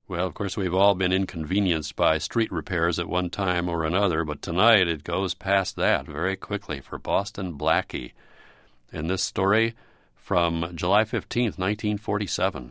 Well, of course, we've all been inconvenienced by street repairs at one time or another, but tonight it goes past that very quickly for Boston Blackie. In this story from July 15th, 1947.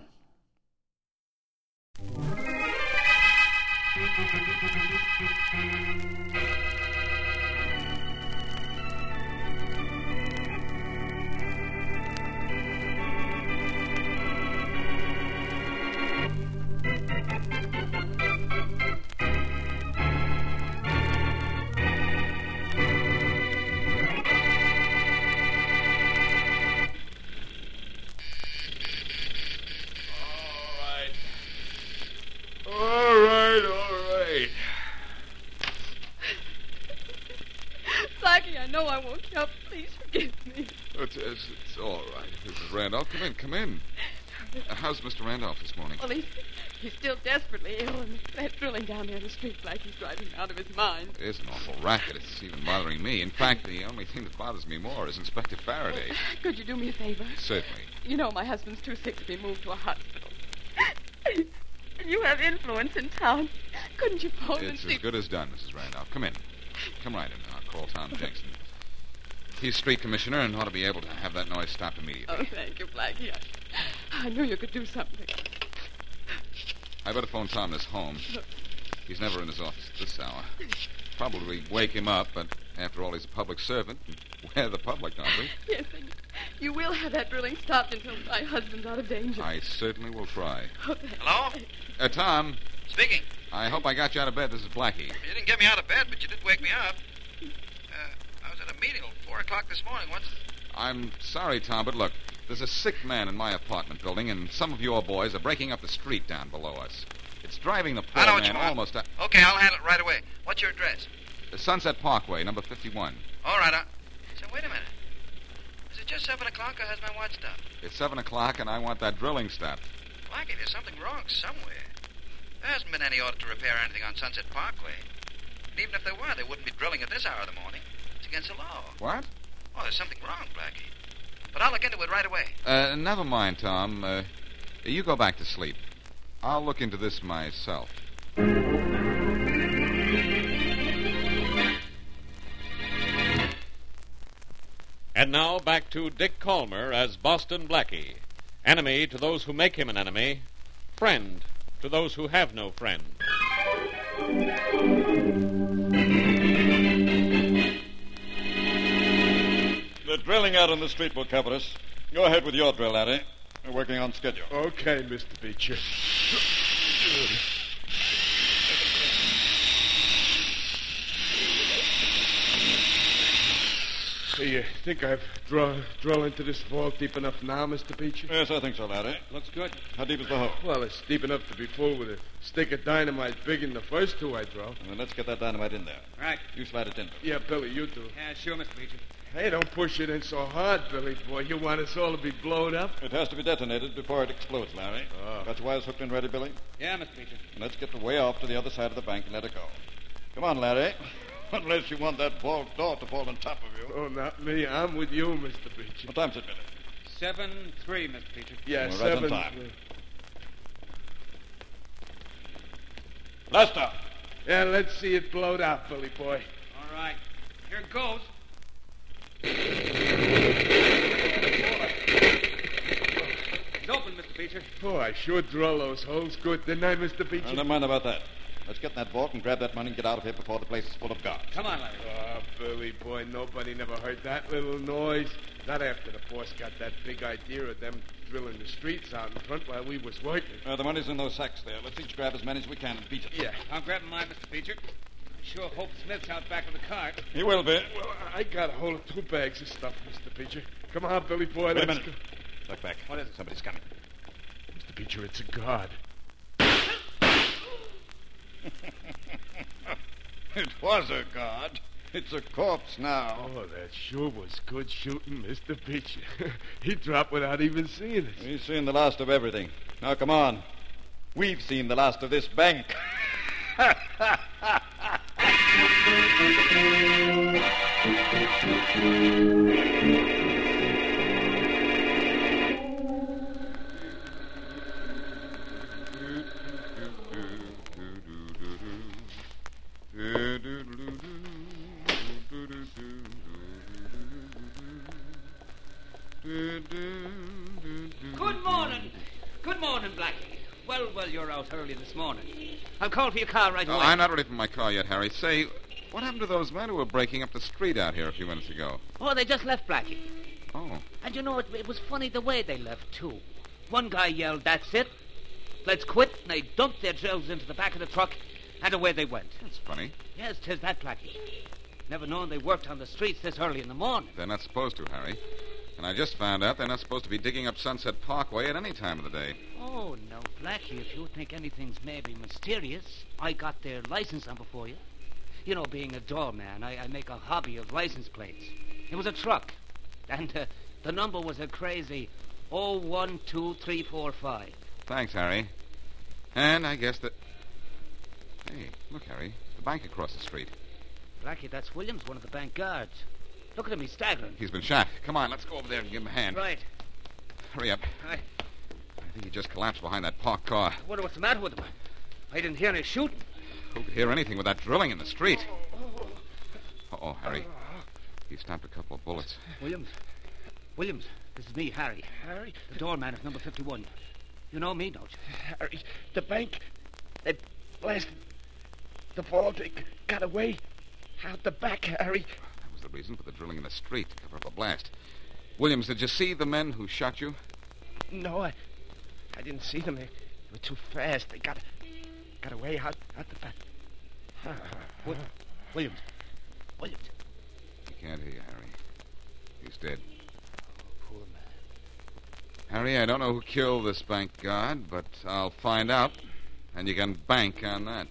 Blackie, I know I woke you up. Please forgive me. It's all right, Mrs. Randolph. Come in. How's Mr. Randolph this morning? Well, he's still desperately ill, and that drilling down there in the street, Blackie's driving him out of his mind. It's an awful racket. It's even bothering me. In fact, the only thing that bothers me more is Inspector Faraday. Could you do me a favor? Certainly. You know my husband's too sick to be moved to a hospital. You have influence in town. Couldn't you phone and It's see... as good as done, Mrs. Randolph. Come in. Come right in. I'll call Tom Jackson. He's street commissioner and ought to be able to have that noise stopped immediately. Oh, thank you, Blackie. I knew you could do something. I better phone Tom this home. He's never in his office at this hour. Probably wake him up, but after all, he's a public servant. We're the public, aren't we? Yes, and you will have that drilling stopped until my husband's out of danger. I certainly will try. Oh, thank you. Hello? Tom, Speaking. I hope I got you out of bed. This is Blackie. You didn't get me out of bed, but you did wake me up. I was at a meeting till 4 o'clock this morning. What's... I'm sorry, Tom, but look, there's a sick man in my apartment building, and some of your boys are breaking up the street down below us. It's driving the poor I know what man you want. almost out. Okay, I'll handle it right away. What's your address? Sunset Parkway, number 51. All right, So wait a minute. Is it just 7 o'clock, or has my watch stopped? It's 7 o'clock, and I want that drilling stopped. Blackie, there's something wrong somewhere. There hasn't been any order to repair anything on Sunset Parkway. And even if there were, they wouldn't be drilling at this hour of the morning. It's against the law. What? Oh, there's something wrong, Blackie. But I'll look into it right away. Never mind, Tom. You go back to sleep. I'll look into this myself. And now back to Dick Calmer as Boston Blackie. Enemy to those who make him an enemy. Friend to those who have no friend. The drilling out on the street will cover us. Go ahead with your drill, Larry. We're working on schedule. Okay, Mr. Beecher. Hey, you think I've drilled into this vault deep enough now, Mr. Beecher? Yes, I think so, Larry. Looks good. How deep is the hole? Well, it's deep enough to be full with a stick of dynamite big in the first two I drove. Well, then let's get that dynamite in there. Right. You slide it in. Yeah, Billy, you do. Yeah, sure, Mr. Beecher. Hey, don't push it in so hard, Billy boy. You want us all to be blown up? It has to be detonated before it explodes, Larry. Oh. Got your wires hooked in ready, Billy? Yeah, Mr. Beecher. And let's get the way off to the other side of the bank and let it go. Come on, Larry. Unless you want that vault door to fall on top of you. Oh, not me. I'm with you, Mr. Beecher. What time's it, Billy? 7-3, Mr. Beecher. Yeah, We're right on 7. time. Blast off. Yeah, let's see it blowed out, Billy boy. All right. Here it goes. It's open, Mr. Beecher. Oh, I sure drill those holes good, didn't I, Mr. Beecher? Never mind about that. Let's get in that vault and grab that money and get out of here before the place is full of guards. Come on, Larry. Oh, Billy boy, nobody never heard that little noise. Not after the boss got that big idea of them drilling the streets out in front while we was working. The money's in those sacks there. Let's each grab as many as we can and beat it. Yeah. I'm grabbing mine, Mr. Beecher. I sure hope Smith's out back of the cart. He will be. Well, I got a hold of 2 bags of stuff, Mr. Beecher. Come on, Billy boy, Wait a let's minute. go. Look back. What is it? Somebody's coming. Mr. Beecher, it's a guard. It was a guard. It's a corpse now. Oh, that sure was good shooting, Mr. Beecher. He dropped without even seeing us. We've seen the last of everything. Now, come on. We've seen the last of this bank. you're out early this morning. I'll call for your car right away. I'm not ready for my car yet, Harry. Say, what happened to those men who were breaking up the street out here a few minutes ago? Oh, they just left, Blackie. Oh. And you know, it was funny the way they left, too. One guy yelled, "That's it. Let's quit." And they dumped their drills into the back of the truck, and away they went. That's funny. Yes, 'tis that, Blackie. Never known they worked on the streets this early in the morning. They're not supposed to, Harry. And I just found out they're not supposed to be digging up Sunset Parkway at any time of the day. Oh, no, Blackie, if you think anything's maybe mysterious, I got their license number for you. You know, being a doorman, I make a hobby of license plates. It was a truck, and the number was a crazy 012345. Thanks, Harry. And I guess that... Hey, look, Harry. The bank across the street. Blackie, that's Williams, one of the bank guards. Look at him, he's staggering. He's been shot. Come on, let's go over there and give him a hand. Right. Hurry up. I think he just collapsed behind that parked car. wonder what's the matter with him. I didn't hear any shooting. Who could hear anything with that drilling in the street? Uh-oh, Harry. He stopped a couple of bullets. Williams, this is me, Harry. Harry? The doorman of number 51. You know me, don't you? Harry, the bank, they blasted the vault. They got away out the back, Harry. That was the reason for the drilling in the street, to cover up a blast. Williams, did you see the men who shot you? No, I didn't see them. They were too fast. They got away out the back. Williams. He can't hear you, Harry. He's dead. Poor man. Harry, I don't know who killed this bank guard, but I'll find out, and you can bank on that.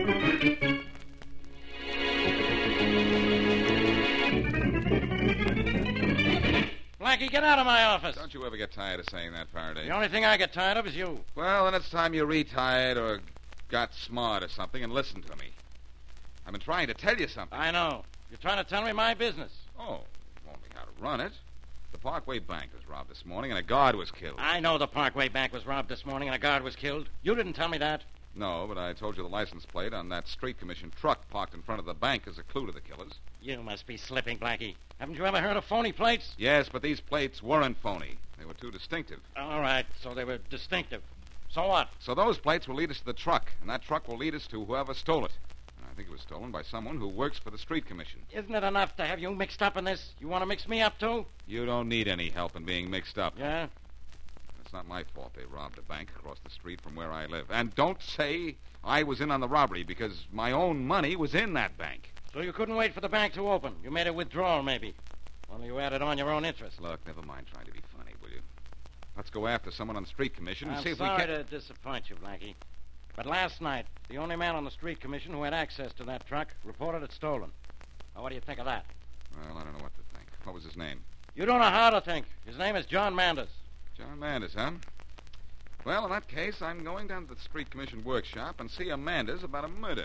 Blackie, get out of my office. Don't you ever get tired of saying that, Faraday? The only thing I get tired of is you. Well, then it's time you retired or got smart or something and listened to me. I've been trying to tell you something. I know. You're trying to tell me my business. Oh, only how to run it. The Parkway Bank was robbed this morning and a guard was killed. I know the Parkway Bank was robbed this morning and a guard was killed. You didn't tell me that. No, but I told you the license plate on that street commission truck parked in front of the bank is a clue to the killers. You must be slipping, Blackie. Haven't you ever heard of phony plates? Yes, but these plates weren't phony. They were too distinctive. All right, so they were distinctive. So what? So those plates will lead us to the truck, and that truck will lead us to whoever stole it. And I think it was stolen by someone who works for the street commission. Isn't it enough to have you mixed up in this? You want to mix me up, too? You don't need any help in being mixed up. Yeah? It's not my fault they robbed a bank across the street from where I live. And don't say I was in on the robbery, because my own money was in that bank. So you couldn't wait for the bank to open. You made a withdrawal, maybe. Only you added on your own interest. Look, never mind trying to be funny, will you? Let's go after someone on the street commission and I'm see if we sorry can... to disappoint you, Blackie. But last night, the only man on the street commission who had access to that truck reported it stolen. Now, what do you think of that? Well, I don't know what to think. What was his name? You don't know how to think. His name is John Manders. John Manders, huh? Well, in that case, I'm going down to the street commission workshop and see a Manders about a murder.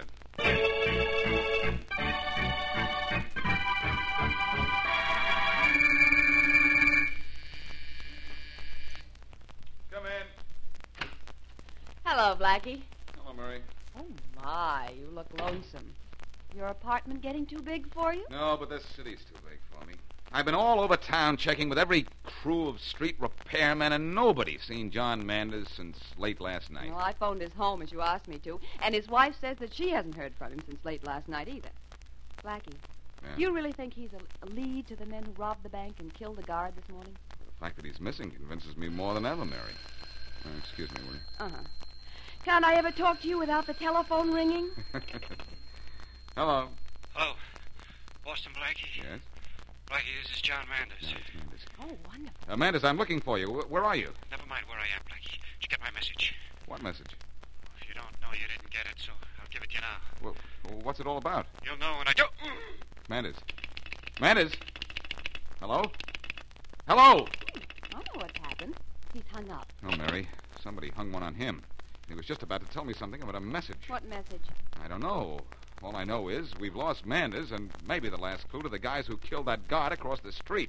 Come in. Hello, Blackie. Hello, Murray. Oh, my, you look lonesome. Your apartment getting too big for you? No, but this city's too big for me. I've been all over town checking with every crew of street repairmen, and nobody's seen John Manders since late last night. Well, I phoned his home as you asked me to, and his wife says that she hasn't heard from him since late last night either. Blackie, Yeah. do you really think he's a lead to the men who robbed the bank and killed the guard this morning? The fact that he's missing convinces me more than ever, Mary. Excuse me, will you? Uh-huh. Can't I ever talk to you without the telephone ringing? Hello. Hello. Boston Blackie? Yes? Blackie, this is John Manders. No, it's Manders. Oh, wonderful. Manders, I'm looking for you. Where are you? Never mind where I am, Blackie. Did you get my message? What message? If you don't know, you didn't get it, so I'll give it to you now. Well, what's it all about? You'll know when I do. Manders. Manders? Hello? Hello! I know what's happened. He's hung up. Oh, Mary. Somebody hung one on him. He was just about to tell me something about a message. What message? I don't know. All I know is we've lost Manders and maybe the last clue to the guys who killed that guard across the street.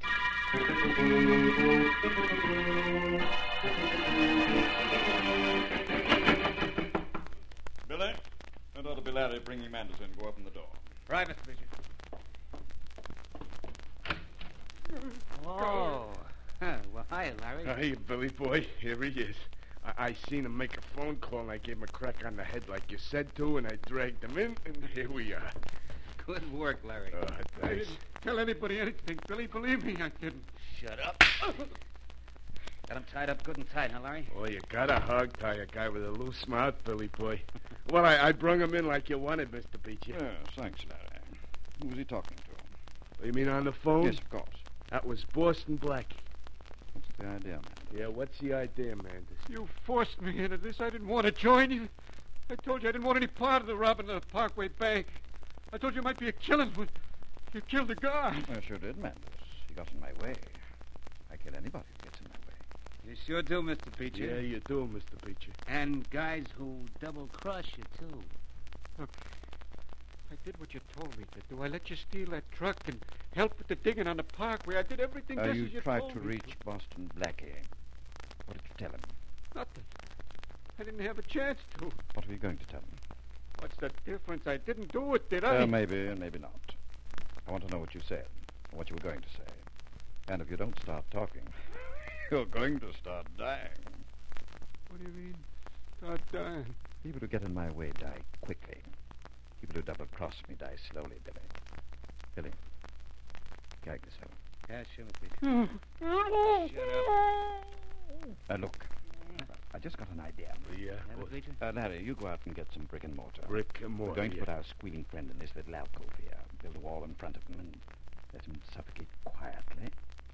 Billy, that ought to be Larry bringing Manders in. Go open the door. Right, Mr. Bishop. Oh. Well, hi, Larry. Hey, Billy boy, here he is. I seen him make a phone call, and I gave him a crack on the head like you said to, and I dragged him in, and here we are. Good work, Larry. I didn't tell anybody anything, Billy. Believe me, I didn't. Shut up. Got him tied up good and tight, huh, Larry? Well, you gotta hog-tie a guy with a loose mouth, Billy boy. Well, I brung him in like you wanted, Mr. Beecher. Yes, thanks, Larry. Who was he talking to? You mean on the phone? Yes, of course. That was Boston Blackie. What's the idea, man? Yeah, what's the idea, Manders? You forced me into this. I didn't want to join you. I told you I didn't want any part of the robbing of the Parkway Bank. I told you it might be a killing when you killed the guard. I sure did, Manders. He got in my way. I kill anybody who gets in my way. You sure do, Mr. Beecher. Yeah, you do, Mr. Beecher. And guys who double-cross you, too. Look, I did what you told me to do. I let you steal that truck and help with the digging on the Parkway. I did everything just as you tried told to me reach Boston Blackie. What did you tell him? Nothing. I didn't have a chance to. What are you going to tell him? What's the difference? I didn't do it, did I? Maybe and maybe not. I want to know what you said, or what you were going to say. And if you don't start talking, you're going to start dying. What do you mean, start dying? People who get in my way die quickly. People who double-cross me die slowly, Billy. Billy, gag yourself. Yeah, sure, Mr. Beecher. Shut up. Look, I just got an idea. Yeah? Mr. Beecher? Larry, you go out and get some brick and mortar. Brick and mortar. We're going to put our squealing friend in this little alcove here. Build a wall in front of him and let him suffocate quietly.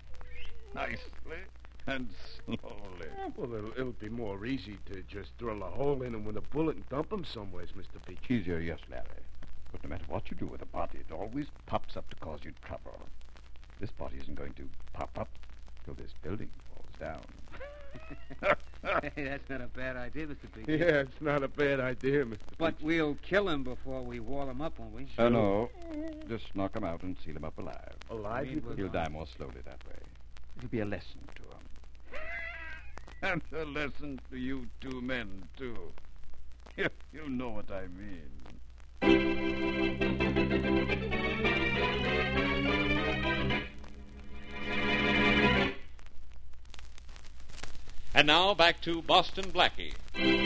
Nicely and slowly. Well, it'll be more easy to just drill a hole in him with a bullet and dump him somewheres, Mr. Beecher. Easier, yes, Larry. But no matter what you do with a body, it always pops up to cause you trouble. This body isn't going to pop up till this building falls down. Hey, that's not a bad idea, Mr. Beecher. Yeah, it's not a bad idea, Mr. But Beecher. we'll kill him before we wall him up, won't we? No. Just knock him out and seal him up alive. Alive? He'll die more slowly that way. It'll be a lesson to him. And a lesson to you two men, too. You know what I mean. And now back to Boston Blackie.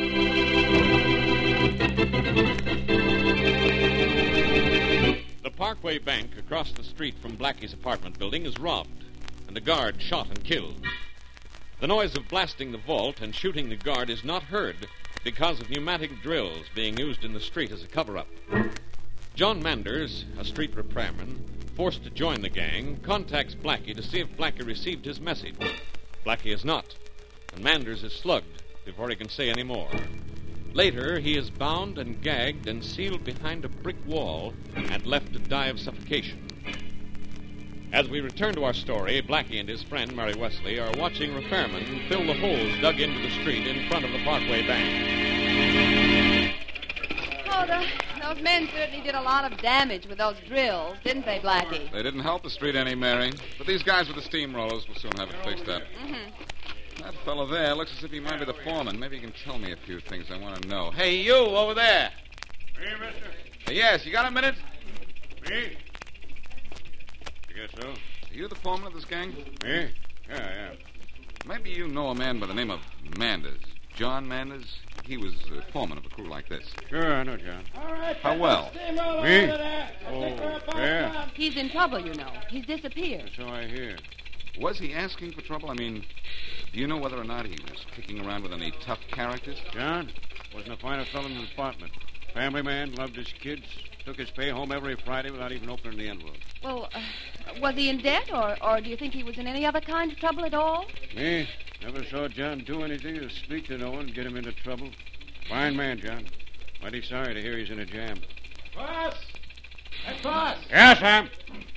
The Parkway Bank across the street from Blackie's apartment building is robbed, and a guard shot and killed. The noise of blasting the vault and shooting the guard is not heard because of pneumatic drills being used in the street as a cover-up. John Manders, a street repairman, forced to join the gang, contacts Blackie to see if Blackie received his message. Blackie is not, and Manders is slugged before he can say any more. Later, he is bound and gagged and sealed behind a brick wall and left to die of suffocation. As we return to our story, Blackie and his friend, Mary Wesley, are watching repairmen fill the holes dug into the street in front of the Parkway Bank. Oh, those men certainly did a lot of damage with those drills, didn't they, Blackie? They didn't help the street any, Mary. But these guys with the steamrollers will soon have it fixed up. Mm-hmm. That fellow there looks as if he might be the foreman. Maybe he can tell me a few things I want to know. Hey, you over there. Me, mister? Yes, you got a minute? Me? I guess so. Are you the foreman of this gang? Me? Yeah. Maybe you know a man by the name of Manders. John Manders? He was foreman of a crew like this. Sure, I know, John. How well? Me? Oh, yeah. He's in trouble, you know. He's disappeared. So I hear. Was he asking for trouble? I mean, do you know whether or not he was kicking around with any tough characters? John wasn't a finer fellow in the department. Family man, loved his kids, took his pay home every Friday without even opening the envelope. Well, was he in debt, or do you think he was in any other kind of trouble at all? Me? Never saw John do anything or speak to no one, get him into trouble. Fine man, John. Mighty sorry to hear he's in a jam. Boss! Hey, boss! Yes, Sam?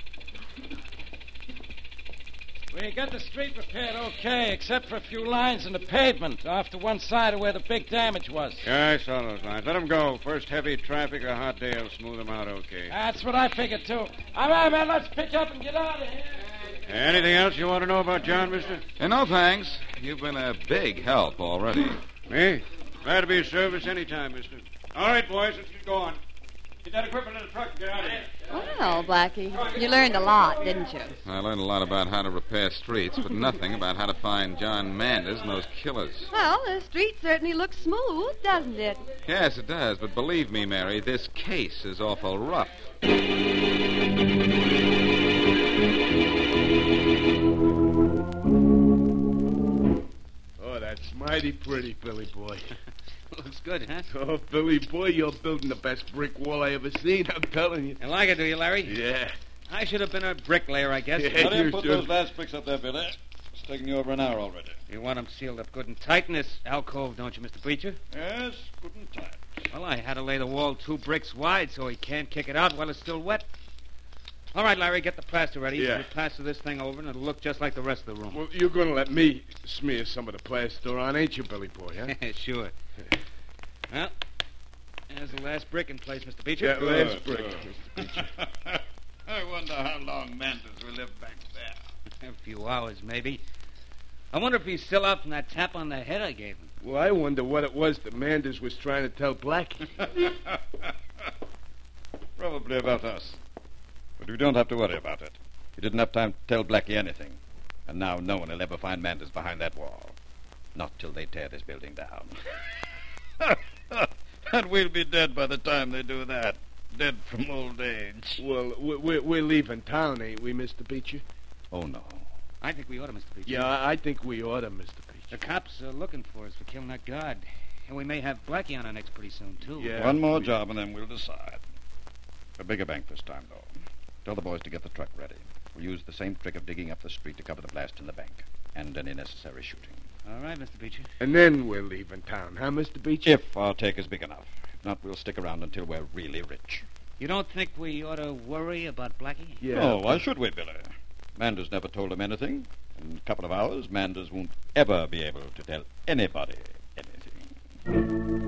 We got the street repaired okay, except for a few lines in the pavement off to one side of where the big damage was. Yeah, I saw those lines. Let them go. First heavy traffic, a hot day will smooth them out okay. That's what I figured, too. All right, man, let's pick up and get out of here. Anything else you want to know about John, mister? No, thanks. You've been a big help already. Me? Glad to be of service any time, mister. All right, boys, let's get going. Get that equipment in the truck and get out of here. Well, Blackie, you learned a lot, didn't you? I learned a lot about how to repair streets, but nothing about how to find John Manders and those killers. Well, the street certainly looks smooth, doesn't it? Yes, it does, but believe me, Mary, this case is awful rough. Oh, that's mighty pretty, Billy boy. Looks good, huh? Oh, Billy boy, you're building the best brick wall I ever seen, I'm telling you. You like it, do you, Larry? Yeah. I should have been a bricklayer, I guess. Yeah, How do you you put should. those last bricks up there, Billy? It's taking you over an hour already. You want them sealed up good and tight in this alcove, don't you, Mr. Preacher? Yes, good and tight. Well, I had to lay the wall 2 bricks wide so he can't kick it out while it's still wet. All right, Larry, get the plaster ready. Yeah. We'll plaster this thing over, and it'll look just like the rest of the room. Well, you're going to let me smear some of the plaster on, ain't you, Billy boy, huh? Sure. Well, there's the last brick in place, Mr. Beecher. Yeah, last brick. I wonder how long Manders will live back there. A few hours, maybe. I wonder if he's still out from that tap on the head I gave him. Well, I wonder what it was that Manders was trying to tell Blackie. Probably about us. But we don't have to worry about it. He didn't have time to tell Blackie anything. And now no one will ever find Manders behind that wall. Not till they tear this building down. And we'll be dead by the time they do that. Dead from old age. Well, we're leaving town, ain't we, Mr. Beecher? Oh, no. I think we ought to, Mr. Beecher. Yeah, I think we ought to, Mr. The Beecher. cops are looking for us for killing that guard. And we may have Blackie on our necks pretty soon, too. Yeah. One more job and then we'll decide. A bigger bank this time, though. Tell the boys to get the truck ready. We'll use the same trick of digging up the street to cover the blast in the bank. And any necessary shooting. All right, Mr. Beecher. And then we're leaving town, huh, Mr. Beecher? If our take is big enough. If not, we'll stick around until we're really rich. You don't think we ought to worry about Blackie? Yeah. Oh, why should we, Billy? Manders never told him anything. In a couple of hours, Manders won't ever be able to tell anybody anything.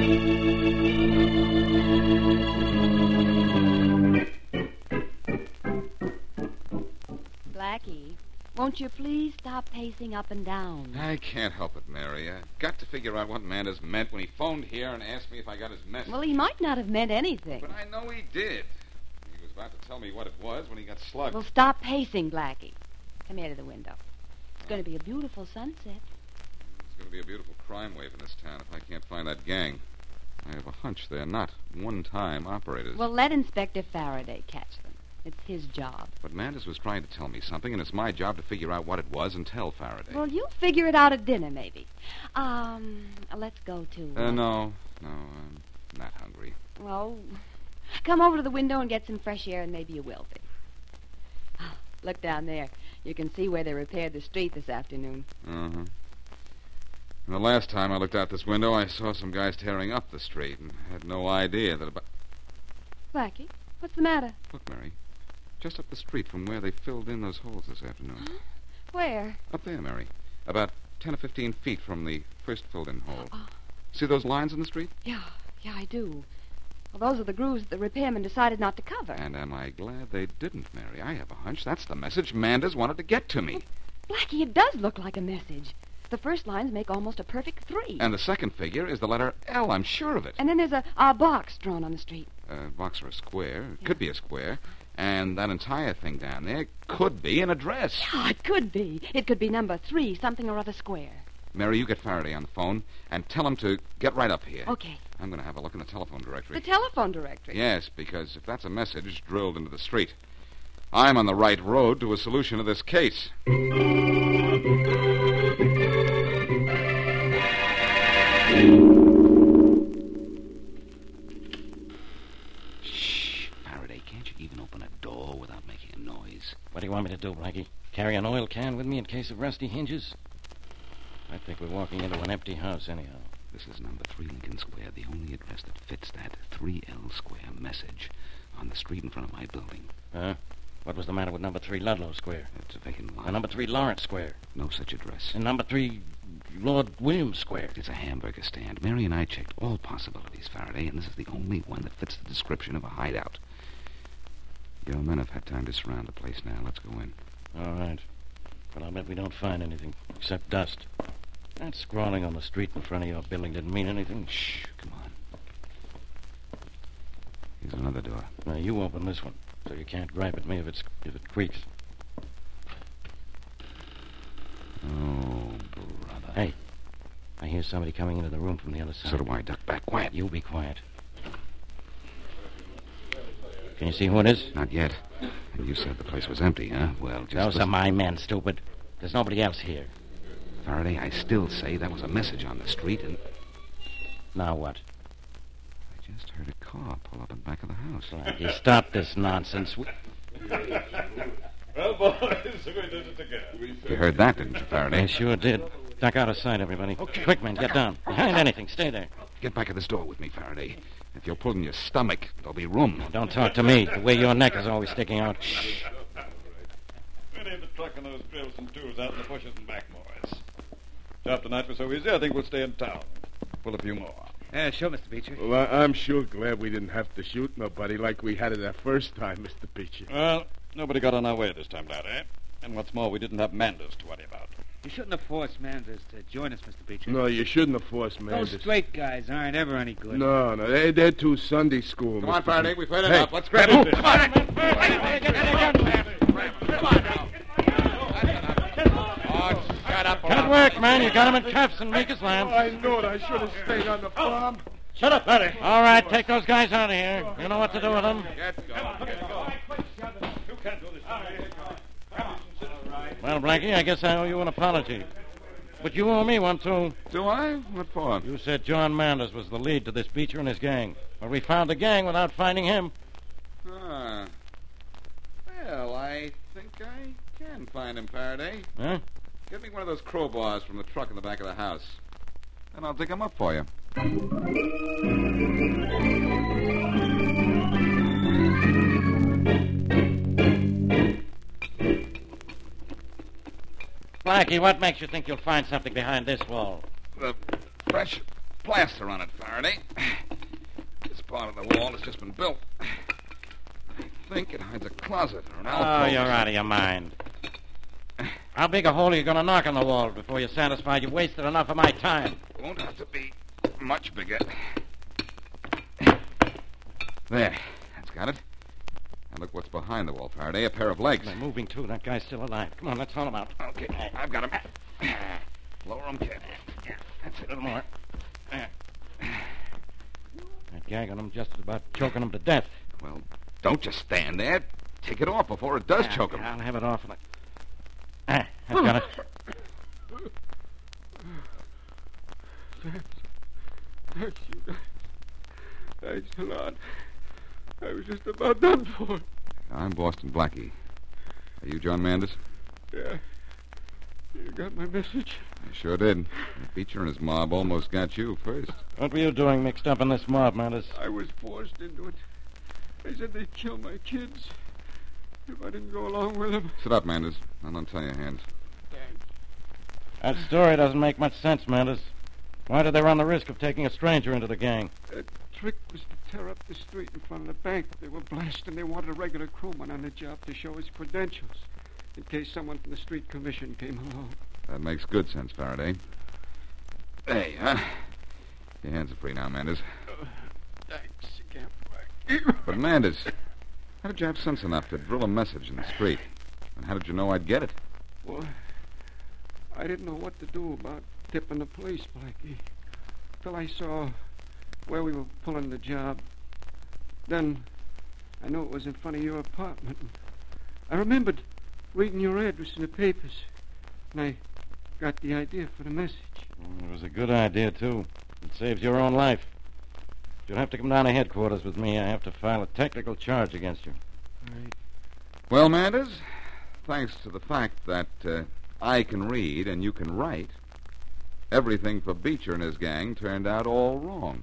Blackie, won't you please stop pacing up and down? I can't help it, Mary. I got to figure out what Manders meant when he phoned here and asked me if I got his message. Well, he might not have meant anything. But I know he did. He was about to tell me what it was when he got slugged. Well, stop pacing, Blackie. Come here to the window. It's going to be a beautiful sunset. There's going to be a beautiful crime wave in this town if I can't find that gang. I have a hunch they're not one-time operators. Well, let Inspector Faraday catch them. It's his job. But Manders was trying to tell me something, and it's my job to figure out what it was and tell Faraday. Well, you'll figure it out at dinner, maybe. Let's go to... No, I'm not hungry. Well, come over to the window and get some fresh air, and maybe you will be. Look down there. You can see where they repaired the street this afternoon. Uh-huh. And the last time I looked out this window, I saw some guys tearing up the street and had no idea that about... Blackie, what's the matter? Look, Mary, just up the street from where they filled in those holes this afternoon. Where? Up there, Mary. About 10 or 15 feet from the first filled-in hole. See those lines in the street? Yeah, I do. Well, those are the grooves that the repairman decided not to cover. And am I glad they didn't, Mary? I have a hunch that's the message Manders wanted to get to me. Blackie, it does look like a message. The first lines make almost a perfect 3. And the second figure is the letter L, I'm sure of it. And then there's a box drawn on the street. A box or a square. It could be a square. And that entire thing down there could be an address. Yeah, it could be. It could be number 3, something or other square. Mary, you get Faraday on the phone and tell him to get right up here. Okay. I'm going to have a look in the telephone directory. The telephone directory? Yes, because if that's a message drilled into the street, I'm on the right road to a solution of this case. Shh, Faraday, can't you even open a door without making a noise? What do you want me to do, Blackie? Carry an oil can with me in case of rusty hinges? I think we're walking into an empty house anyhow. This is number 3 Lincoln Square, the only address that fits that 3L Square message on the street in front of my building. Huh? What was the matter with number 3 Ludlow Square? It's a vacant lot. And number 3 Lawrence Square? No such address. And number 3 Lord Williams Square? It's a hamburger stand. Mary and I checked all possibilities, Faraday, and this is the only one that fits the description of a hideout. Your men have had time to surround the place now. Let's go in. All right. But I'll bet we don't find anything except dust. That scrawling on the street in front of your building didn't mean anything. Shh, come on. Here's another door. Now, you open this one, so you can't gripe at me if it creaks. Oh, brother. Hey, I hear somebody coming into the room from the other side. So do I. Duck back. Quiet. You be quiet. Can you see who it is? Not yet. And you said the place was empty, huh? Well, just... Those are my men, stupid. There's nobody else here. Faraday, I still say that was a message on the street, and... Now what? I just heard a car pull up in back of the house. You stop this nonsense. Well, boys, we're doing it again. You heard that, didn't you, Faraday? I sure did. Duck out of sight, everybody. Okay. Quick, men, get down. Behind anything, stay there. Get back at this door with me, Faraday. If you're pulling your stomach, there'll be room. Don't talk to me. The way your neck is always sticking out. We leave the truck and those drills and tools out in the bushes and back, boys. Job tonight was so easy, I think we'll stay in town. Pull a few more. Yeah, sure, Mr. Beecher. Well, I'm sure glad we didn't have to shoot nobody like we had it that first time, Mr. Beecher. Well, nobody got on our way this time, Daddy. And what's more, we didn't have Manders to worry about. You shouldn't have forced Manders to join us, Mr. Beecher. No, you shouldn't have forced Manders. Those straight guys aren't ever any good. No, they're too Sunday school. Come on, Mr. Faraday, Beecher. we've heard Hey. enough. Let's grab it. Come on. Shut up. Good work, man. You got him in cuffs and make his lamb. I knew it. I should have stayed on the farm. Shut up, Daddy. All right, take those guys out of here. You know what to do with them. Well, Blackie, I guess I owe you an apology. But you owe me one, too. Do I? What for? You said John Manders was the lead to this Beecher and his gang. Well, we found the gang without finding him. Ah. Well, I think I can find him, Faraday. Huh? Get me one of those crowbars from the truck in the back of the house. And I'll dig him up for you. Blackie, what makes you think you'll find something behind this wall? The fresh plaster on it, Faraday. This part of the wall has just been built. I think it hides a closet or an alcove. Oh, you're out of your mind. How big a hole are you going to knock on the wall before you're satisfied you've wasted enough of my time? Won't have to be much bigger. There. That's got it. Now look what's behind the wall, Faraday. A pair of legs. They're moving, too. That guy's still alive. Come on, let's haul him out. Okay, I've got him. Lower him carefully. Yeah, that's it. A little more. There. That gag on him just about choking him to death. Well, don't just stand there. Take it off before it does choke him. I'll have it off. I've got it. Thanks, you guys. Thanks a lot. I was just about done for. I'm Boston Blackie. Are you John Manders? Yeah. You got my message? I sure did. The Beecher and his mob almost got you first. What were you doing mixed up in this mob, Manders? I was forced into it. They said they'd kill my kids if I didn't go along with them. Sit up, Manders. I'll untie your hands. That story doesn't make much sense, Manders. Why did they run the risk of taking a stranger into the gang? The trick was to tear up the street in front of the bank. They were blasting. They wanted a regular crewman on the job to show his credentials in case someone from the street commission came along. That makes good sense, Faraday. There you are. Your hands are free now, Manders. Thanks again. But, Manders, how did you have sense enough to drill a message in the street? And how did you know I'd get it? Well, I didn't know what to do about tipping the police, Blackie, till I saw where we were pulling the job. Then I knew it was in front of your apartment. I remembered reading your address in the papers, and I got the idea for the message. It was a good idea, too. It saves your own life. You'll have to come down to headquarters with me. I have to file a technical charge against you. Right. Well, Manders, thanks to the fact that I can read and you can write, everything for Beecher and his gang turned out all wrong.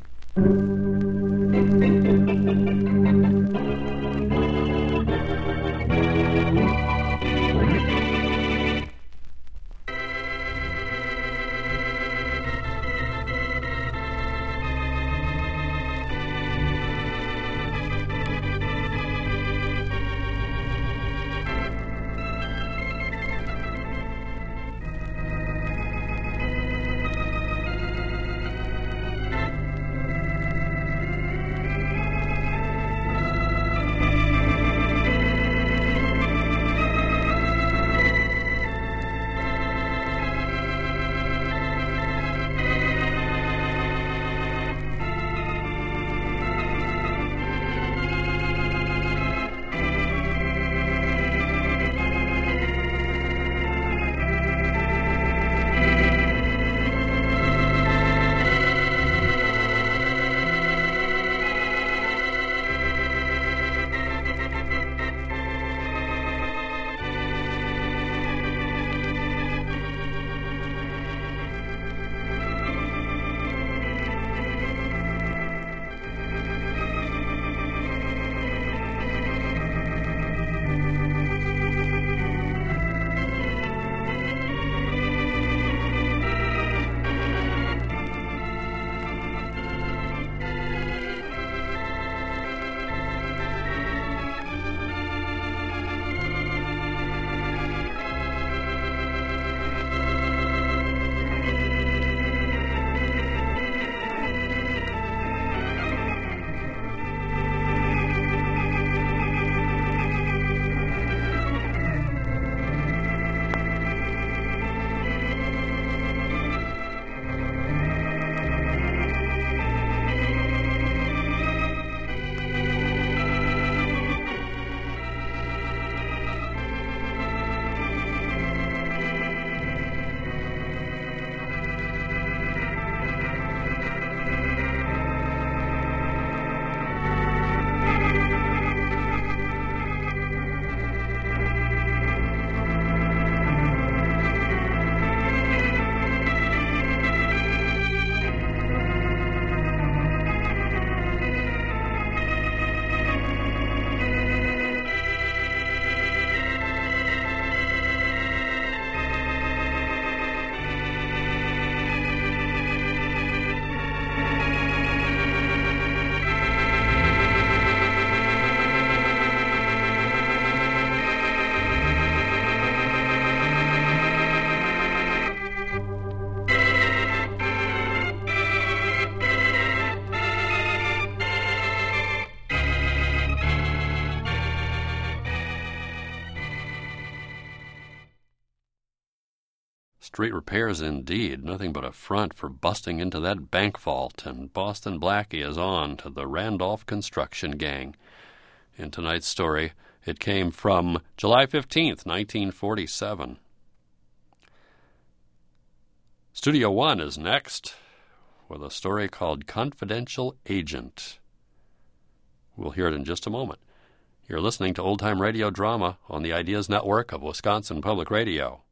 Street repairs indeed, nothing but a front for busting into that bank vault, and Boston Blackie is on to the Randolph Construction Gang. In tonight's story, it came from July 15th, 1947. Studio One is next with a story called Confidential Agent. We'll hear it in just a moment. You're listening to Old Time Radio Drama on the Ideas Network of Wisconsin Public Radio.